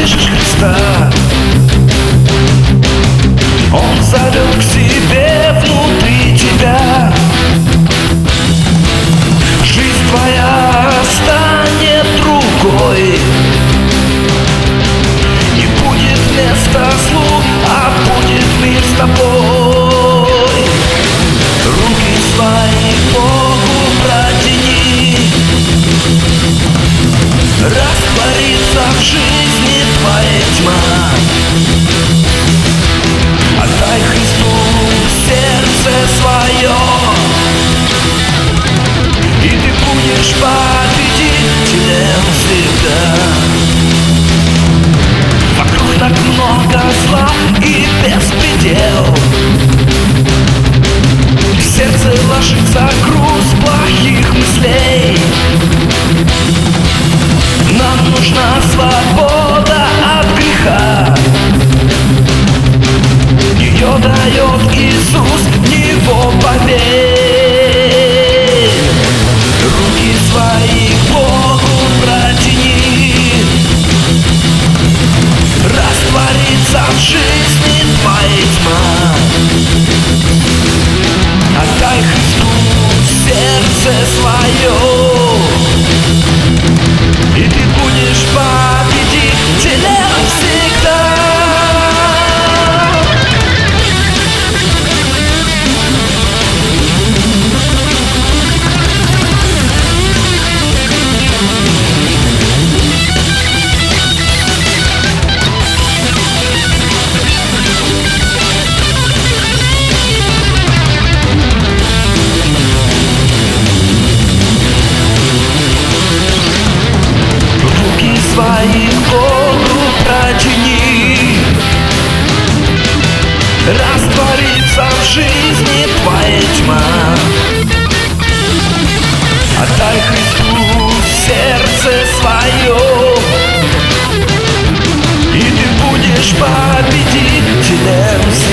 слышишь Христа? Он зовет к себе внутри тебя. Жизнь твоя станет другой. Не будет вместо слуг, а будет мир с тобой. Руки свои к Богу протяни. Растворится в жизни твоя тьма. Отдай Христу сердце свое, и ты будешь победителем всегда. Вокруг так много зла и беспредел. В сердце ложится груз плохих мыслей. Нам нужна свобода от греха. Ее дает Иисус, в Него поверь. Руки свои к Богу протяни. Растворится в жизни твоя тьма. Отдай Христу сердце свое, и ты будешь победителем всегда. Свои к Богу протяни. Растворится в жизни твоя тьма. Отдай Христу сердце свое, и ты будешь победителем.